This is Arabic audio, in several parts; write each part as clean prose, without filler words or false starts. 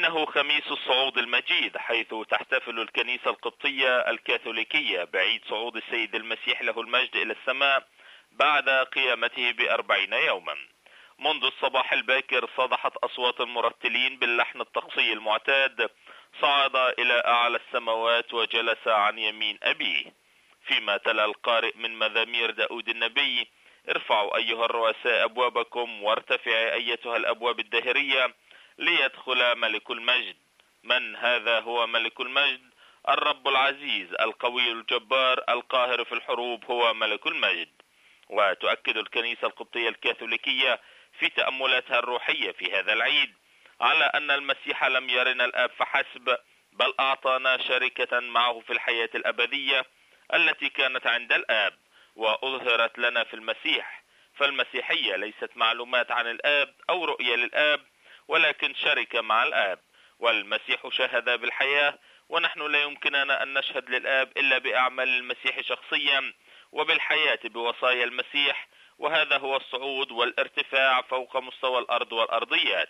إنه خميس الصعود المجيد، حيث تحتفل الكنيسة القبطية الكاثوليكية بعيد صعود السيد المسيح له المجد إلى السماء بعد قيامته ب40 يوما. منذ الصباح الباكر صدحت أصوات المرتلين باللحن الطقسي المعتاد، صعد إلى أعلى السماوات وجلس عن يمين أبيه، فيما تلا القارئ من مزامير داود النبي: ارفعوا أيها الرؤساء أبوابكم، وارتفعي أيتها الأبواب الداهرية، ليدخل ملك المجد. من هذا هو ملك المجد؟ الرب العزيز القوي الجبار القاهر في الحروب هو ملك المجد. وتؤكد الكنيسة القبطية الكاثوليكية في تأملاتها الروحية في هذا العيد على أن المسيح لم يرنا الآب فحسب، بل أعطانا شركة معه في الحياة الأبدية التي كانت عند الآب وأظهرت لنا في المسيح. فالمسيحية ليست معلومات عن الآب أو رؤية للآب، ولكن شركة مع الآب. والمسيح شهد بالحياة، ونحن لا يمكننا أن نشهد للآب إلا بأعمال المسيح شخصيا وبالحياة بوصايا المسيح، وهذا هو الصعود والارتفاع فوق مستوى الأرض والأرضيات.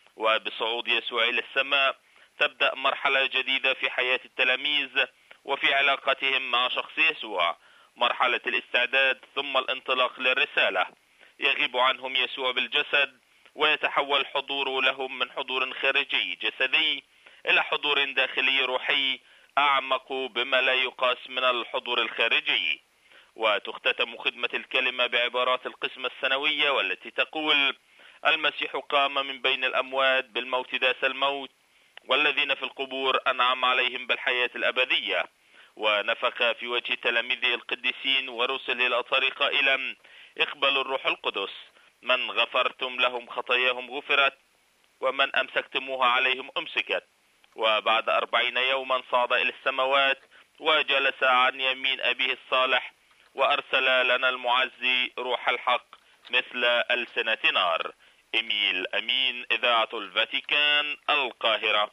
وبصعود يسوع إلى السماء تبدأ مرحلة جديدة في حياة التلاميذ وفي علاقتهم مع شخص يسوع، مرحلة الاستعداد ثم الانطلاق للرسالة. يغيب عنهم يسوع بالجسد، ويتحول حضوره لهم من حضور خارجي جسدي إلى حضور داخلي روحي أعمق بما لا يقاس من الحضور الخارجي. وتختتم خدمة الكلمة بعبارات القسمة السنوية والتي تقول: المسيح قام من بين الأموات، بالموت داس الموت، والذين في القبور أنعم عليهم بالحياة الأبدية، ونفخ في وجه تلاميذه القديسين ورسله الأطهار قائلا: اقبلوا الروح القدس، من غفرتم لهم خطاياهم غفرت، ومن أمسكتموها عليهم أمسكت. وبعد 40 يوما صعد إلى السماوات وجلس عن يمين أبيه الصالح، وأرسل لنا المعزي روح الحق مثل ألسنة نار. إيميل أمين، إذاعة الفاتيكان، القاهرة.